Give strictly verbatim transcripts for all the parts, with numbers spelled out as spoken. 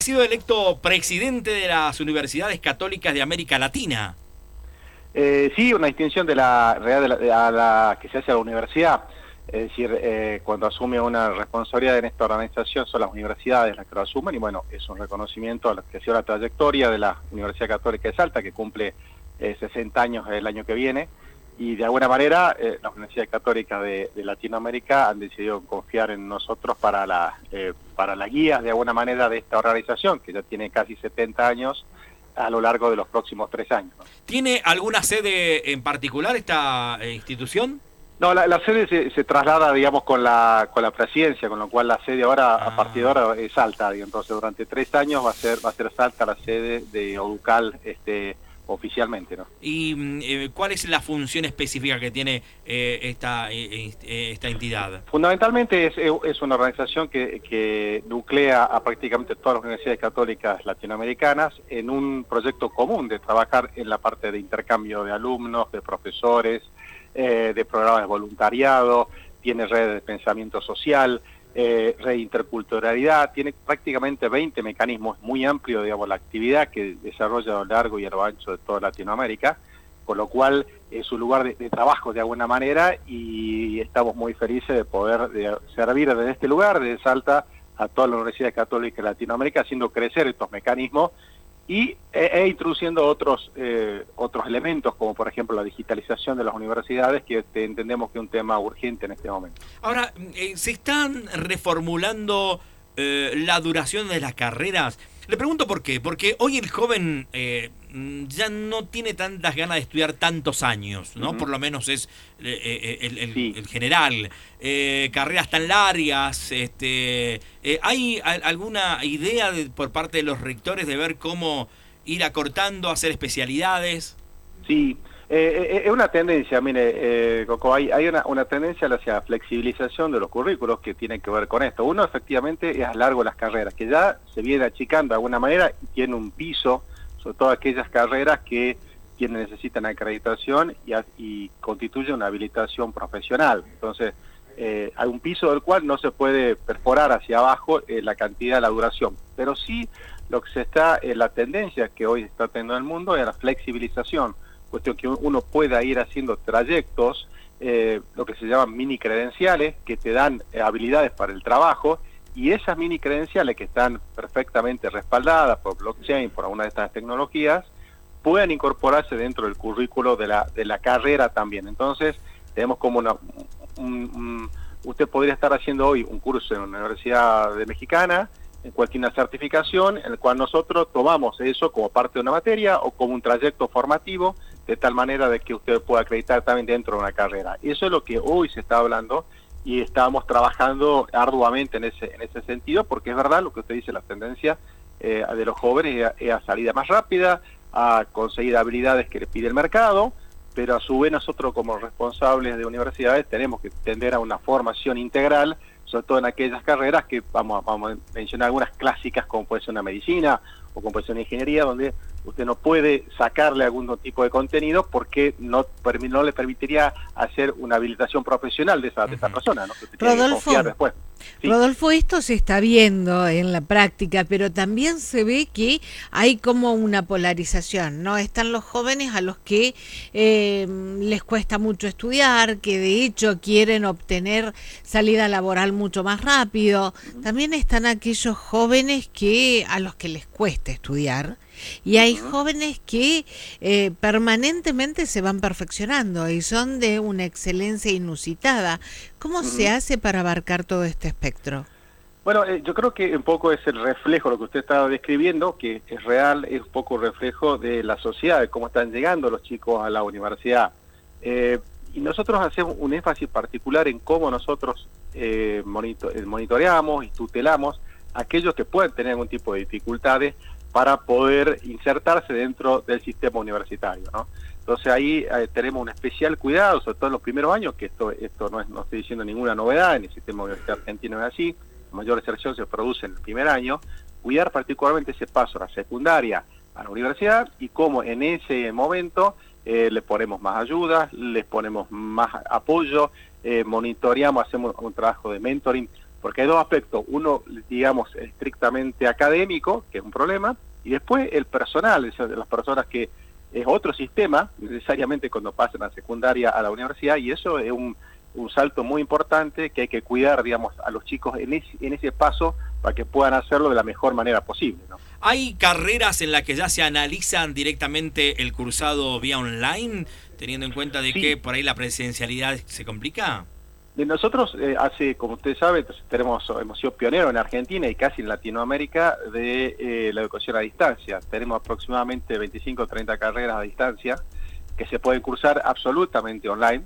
sido electo presidente de las Universidades Católicas de América Latina. Eh, sí, una distinción de la, de la, de la que se hace a la universidad. Es decir, eh, cuando asume una responsabilidad en esta organización son las universidades las que lo asumen, y bueno, es un reconocimiento a lo que ha sido la trayectoria de la Universidad Católica de Salta, que cumple eh, sesenta años el año que viene, y de alguna manera eh, las universidades católicas de, de Latinoamérica han decidido confiar en nosotros para la, eh, para la guía de alguna manera de esta organización, que ya tiene casi setenta años, a lo largo de los próximos tres años. ¿Tiene alguna sede en particular esta eh, institución? No, la, la sede se, se traslada, digamos, con la con la presidencia, con lo cual la sede ahora, ah. a partir de ahora, es Salta. Entonces, durante tres años va a ser va a ser Salta la sede de ODUCAL este, oficialmente, ¿no? ¿Y eh, cuál es la función específica que tiene eh, esta eh, esta entidad? Fundamentalmente es, es una organización que, que nuclea a prácticamente todas las universidades católicas latinoamericanas en un proyecto común de trabajar en la parte de intercambio de alumnos, de profesores, eh, de programas de voluntariado, tiene redes de pensamiento social, eh, red de interculturalidad, tiene prácticamente veinte mecanismos, muy amplio, digamos, la actividad que desarrolla a lo largo y a lo ancho de toda Latinoamérica, con lo cual es un lugar de, de trabajo de alguna manera, y estamos muy felices de poder de servir desde este lugar, desde Salta, a todas las universidades católicas de Latinoamérica, haciendo crecer estos mecanismos y e, e introduciendo otros eh, otros elementos, como por ejemplo la digitalización de las universidades, que este, entendemos que es un tema urgente en este momento. Ahora, eh, ¿se están reformulando eh, la duración de las carreras? Le pregunto por qué, porque hoy el joven eh, ya no tiene tantas ganas de estudiar tantos años, ¿no? Uh-huh. Por lo menos es eh, el, el, sí. el general. Eh, carreras tan largas, este, eh, ¿hay a, alguna idea de, por parte de los rectores de ver cómo ir acortando, hacer especialidades? Sí, eh, es una tendencia, mire, eh, Coco, hay, hay una, una tendencia hacia flexibilización de los currículos que tienen que ver con esto. Uno, efectivamente, es a largo las carreras, que ya se viene achicando de alguna manera y tiene un piso, sobre todo aquellas carreras que tienen, necesitan acreditación y, y constituyen una habilitación profesional. Entonces, eh, hay un piso del cual no se puede perforar hacia abajo eh, la cantidad, la duración. Pero sí, lo que se está, eh, la tendencia que hoy está teniendo el mundo es la flexibilización, cuestión que uno pueda ir haciendo trayectos, eh, lo que se llaman mini credenciales, que te dan eh, habilidades para el trabajo, y esas mini credenciales que están perfectamente respaldadas por blockchain, por alguna de estas tecnologías, puedan incorporarse dentro del currículo de la, de la carrera también. Entonces, tenemos como una... Un, un, usted podría estar haciendo hoy un curso en la Universidad de Mexicana, en cualquier una certificación, en el cual nosotros tomamos eso como parte de una materia o como un trayecto formativo, de tal manera de que usted pueda acreditar también dentro de una carrera. Eso es lo que hoy se está hablando y estamos trabajando arduamente en ese en ese sentido, porque es verdad lo que usted dice, la tendencia eh, de los jóvenes es a, a salida más rápida, a conseguir habilidades que le pide el mercado, pero a su vez nosotros como responsables de universidades tenemos que tender a una formación integral, sobre todo en aquellas carreras que vamos a, vamos a mencionar algunas clásicas, como puede ser una medicina o como puede ser una ingeniería, donde usted no puede sacarle algún tipo de contenido porque no, no le permitiría hacer una habilitación profesional de esa, de esa persona, ¿no? Que usted tiene que confiar después. Sí. Rodolfo, esto se está viendo en la práctica, pero también se ve que hay como una polarización, ¿no? Están los jóvenes a los que eh, les cuesta mucho estudiar, que de hecho quieren obtener salida laboral mucho más rápido. Uh-huh. También están aquellos jóvenes que a los que les cuesta estudiar. Y hay uh-huh. jóvenes que eh, permanentemente se van perfeccionando y son de una excelencia inusitada. ¿Cómo uh-huh. se hace para abarcar todo este espectro? Bueno, eh, yo creo que un poco es el reflejo, lo que usted estaba describiendo, que es real, es un poco reflejo de la sociedad, de cómo están llegando los chicos a la universidad. Eh, y nosotros hacemos un énfasis particular en cómo nosotros eh, monitor- monitoreamos y tutelamos a aquellos que pueden tener algún tipo de dificultades para poder insertarse dentro del sistema universitario, ¿no? Entonces ahí eh, tenemos un especial cuidado, sobre todo en los primeros años, que esto esto no, es, no estoy diciendo ninguna novedad, en el sistema universitario argentino es así, la mayor exerción se produce en el primer año, cuidar particularmente ese paso a la secundaria, a la universidad, y cómo en ese momento eh, le ponemos más ayuda, les ponemos más apoyo, eh, monitoreamos, hacemos un trabajo de mentoring porque hay dos aspectos, uno, digamos, estrictamente académico, que es un problema, y después el personal, es decir, las personas que es otro sistema, necesariamente cuando pasan a secundaria a la universidad, y eso es un, un salto muy importante que hay que cuidar, digamos, a los chicos en ese, en ese paso para que puedan hacerlo de la mejor manera posible, ¿no? ¿Hay carreras en las que ya se analizan directamente el cursado vía online, teniendo en cuenta de Sí. que por ahí la presencialidad se complica? De nosotros, eh, hace, como usted sabe, tenemos, hemos sido pioneros en Argentina y casi en Latinoamérica de eh, la educación a distancia. Tenemos aproximadamente veinticinco o treinta carreras a distancia que se pueden cursar absolutamente online,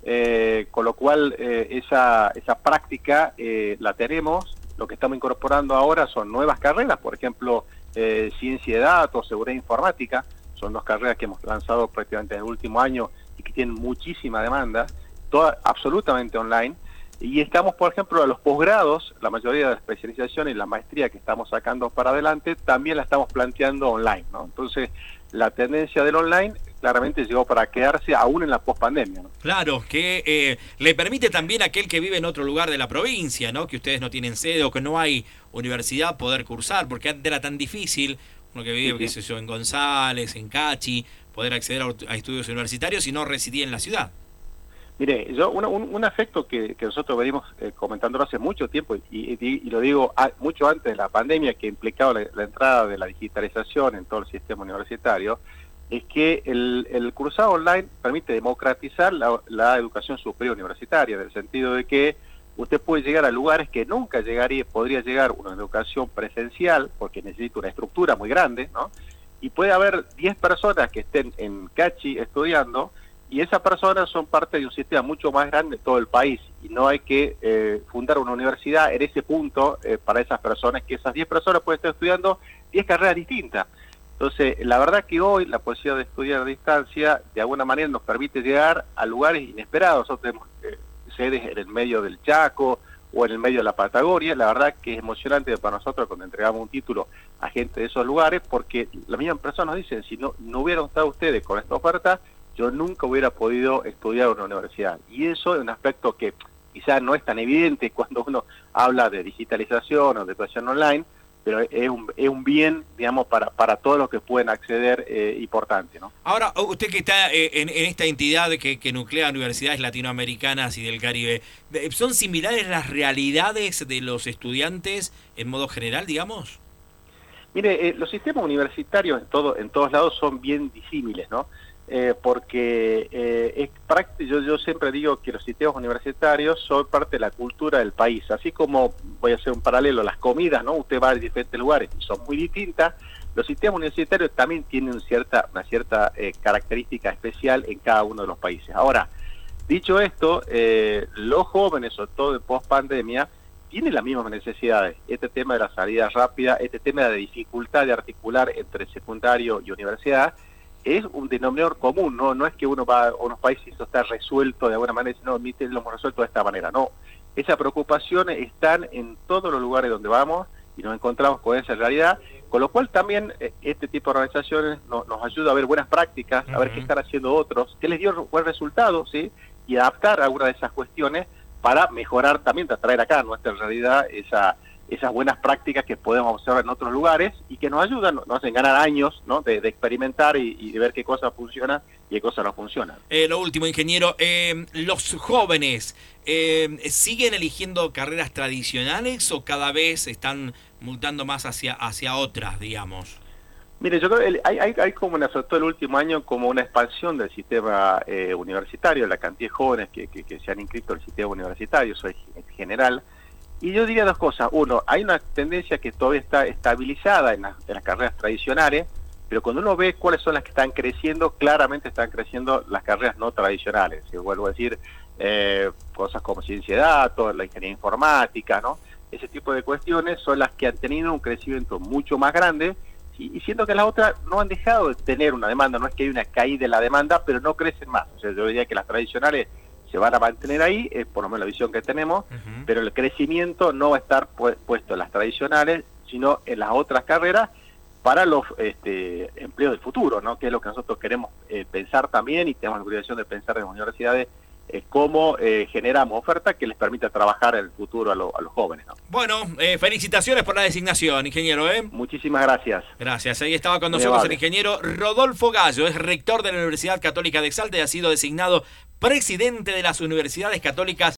eh, con lo cual eh, esa, esa práctica eh, la tenemos. Lo que estamos incorporando ahora son nuevas carreras, por ejemplo, eh, ciencia de datos, seguridad informática, son dos carreras que hemos lanzado prácticamente en el último año y que tienen muchísima demanda, toda absolutamente online. Y estamos, por ejemplo, a los posgrados, la mayoría de la especialización y la maestría que estamos sacando para adelante, también la estamos planteando online, ¿no? Entonces, la tendencia del online claramente llegó para quedarse aún en la pospandemia, ¿no? Claro, que eh, le permite también a aquel que vive en otro lugar de la provincia, ¿no? Que ustedes no tienen sede o que no hay universidad poder cursar, porque antes era tan difícil, uno que vive, Sí, qué sí. sé yo, en González, en Cachi, poder acceder a, a estudios universitarios y no residía en la ciudad. Mire, yo un, un, un aspecto que, que nosotros venimos eh, comentándolo hace mucho tiempo, y, y, y lo digo a, mucho antes de la pandemia, que implicaba la, la entrada de la digitalización en todo el sistema universitario, es que el, el cursado online permite democratizar la, la educación superior universitaria, en el sentido de que usted puede llegar a lugares que nunca llegaría, podría llegar una educación presencial, porque necesita una estructura muy grande, ¿no? Y puede haber diez personas que estén en Cachi estudiando, y esas personas son parte de un sistema mucho más grande de todo el país, y no hay que eh, fundar una universidad en ese punto eh, para esas personas, que esas diez personas pueden estar estudiando diez carreras distintas. Entonces, la verdad que hoy la posibilidad de estudiar a distancia, de alguna manera nos permite llegar a lugares inesperados. Nosotros tenemos eh, sedes en el medio del Chaco o en el medio de la Patagonia. La verdad que es emocionante para nosotros cuando entregamos un título a gente de esos lugares, porque la misma persona nos dice, si no, no hubieran estado ustedes con esta oferta, yo nunca hubiera podido estudiar en una universidad. Y eso es un aspecto que quizás no es tan evidente cuando uno habla de digitalización o de educación online, pero es un, es un bien, digamos, para, para todos los que pueden acceder, eh, importante, ¿no? Ahora, usted que está eh, en, en esta entidad que, que nuclea universidades latinoamericanas y del Caribe, ¿son similares las realidades de los estudiantes en modo general, digamos? Mire, eh, los sistemas universitarios en, todo, en todos lados son bien disímiles, ¿no? Eh, porque eh, es práctico, yo, yo siempre digo que los sistemas universitarios son parte de la cultura del país, así como, voy a hacer un paralelo, las comidas, ¿no? Usted va a diferentes lugares y son muy distintas, los sistemas universitarios también tienen cierta, una cierta eh, característica especial en cada uno de los países. Ahora, dicho esto, eh, los jóvenes, sobre todo en post-pandemia, tienen las mismas necesidades. Este tema de la salida rápida, este tema de la dificultad de articular entre secundario y universidad, es un denominador común, no no es que uno va a unos países y eso está resuelto de alguna manera, no, lo hemos resuelto de esta manera, no. Esas preocupaciones están en todos los lugares donde vamos y nos encontramos con esa realidad, con lo cual también eh, este tipo de organizaciones no, nos ayuda a ver buenas prácticas, a ver qué están haciendo otros, qué les dio buen resultado, ¿sí? Y adaptar algunas de esas cuestiones para mejorar también, para traer acá a nuestra realidad esa... esas buenas prácticas que podemos observar en otros lugares y que nos ayudan, nos hacen ganar años, ¿no? de, de experimentar y, y de ver qué cosas funcionan y qué cosas no funcionan. Eh, lo último, ingeniero, eh, ¿los jóvenes eh, siguen eligiendo carreras tradicionales o cada vez están mutando más hacia, hacia otras, digamos? Mire, yo creo que hay, hay, hay como, una, sobre todo el último año, como una expansión del sistema eh, universitario, la cantidad de jóvenes que, que, que se han inscrito en el sistema universitario, eso es en general. Y yo diría dos cosas. Uno, hay una tendencia que todavía está estabilizada en las, en las carreras tradicionales, pero cuando uno ve cuáles son las que están creciendo, claramente están creciendo las carreras no tradicionales. Y vuelvo a decir, eh, cosas como ciencia de datos, la ingeniería informática, ¿no? Ese tipo de cuestiones son las que han tenido un crecimiento mucho más grande, y, y siento que las otras no han dejado de tener una demanda. No es que hay una caída de la demanda, pero no crecen más. O sea, yo diría que las tradicionales se van a mantener ahí, es por lo menos la visión que tenemos, uh-huh. Pero el crecimiento no va a estar pu puesto en las tradicionales, sino en las otras carreras para los este, empleos del futuro, ¿no? Que es lo que nosotros queremos eh, pensar también, y tenemos la obligación de pensar en las universidades eh, cómo eh, generamos oferta que les permita trabajar en el futuro a, lo, a los jóvenes, ¿no? Bueno, eh, felicitaciones por la designación, ingeniero. ¿eh? Muchísimas gracias. Gracias. Ahí estaba con Muy nosotros amable. el ingeniero Rodolfo Gallo, es rector de la Universidad Católica de Salta y ha sido designado presidente de las Universidades Católicas